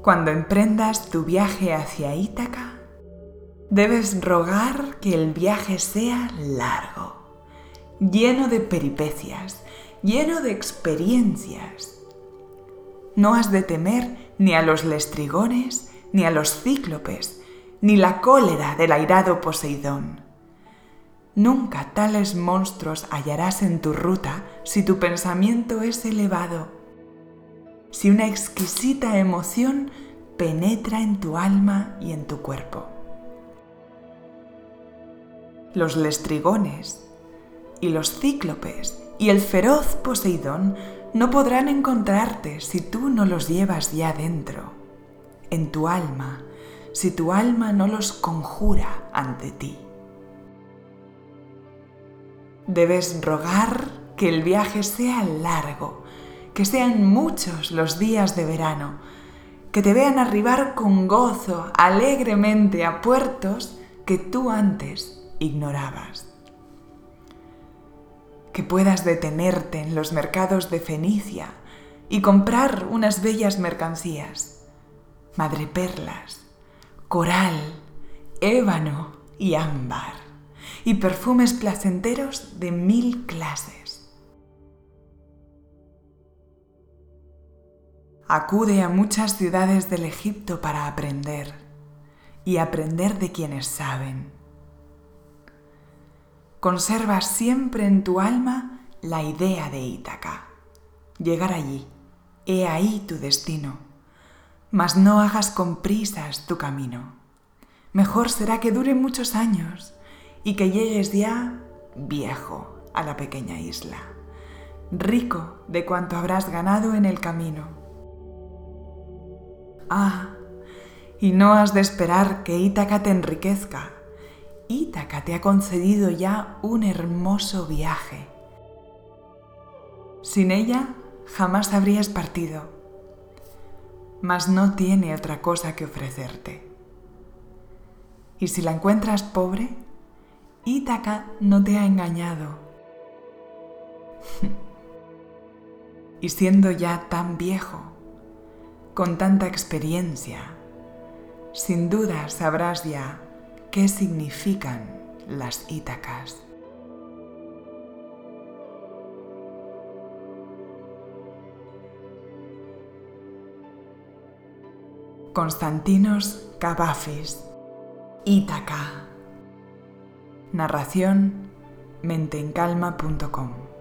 Cuando emprendas tu viaje hacia Ítaca, debes rogar que el viaje sea largo, lleno de peripecias, lleno de experiencias. No has de temer ni a los lestrigones, ni a los cíclopes, ni la cólera del airado Poseidón. Nunca tales monstruos hallarás en tu ruta si tu pensamiento es elevado, si una exquisita emoción penetra en tu alma y en tu cuerpo. Los lestrigones y los cíclopes y el feroz Poseidón no podrán encontrarte si tú no los llevas ya dentro, en tu alma, si tu alma no los conjura ante ti. Debes rogar que el viaje sea largo, que sean muchos los días de verano, que te vean arribar con gozo alegremente a puertos que tú antes ignorabas. Que puedas detenerte en los mercados de Fenicia y comprar unas bellas mercancías, madreperlas, coral, ébano y ámbar, y perfumes placenteros de 1000 clases. Acude a muchas ciudades del Egipto para aprender, y aprender de quienes saben. Conserva siempre en tu alma la idea de Ítaca. Llegar allí, he ahí tu destino, mas no hagas con prisas tu camino. Mejor será que dure muchos años y que llegues ya viejo a la pequeña isla, rico de cuanto habrás ganado en el camino. Y no has de esperar que Ítaca te enriquezca. Ítaca te ha concedido ya un hermoso viaje. Sin ella jamás habrías partido, mas no tiene otra cosa que ofrecerte. Y si la encuentras pobre, Ítaca no te ha engañado. Y siendo ya tan viejo, con tanta experiencia, sin duda sabrás ya qué significan las Ítacas. Konstantinos Kavafis, Ítaca. Narración menteencalma.com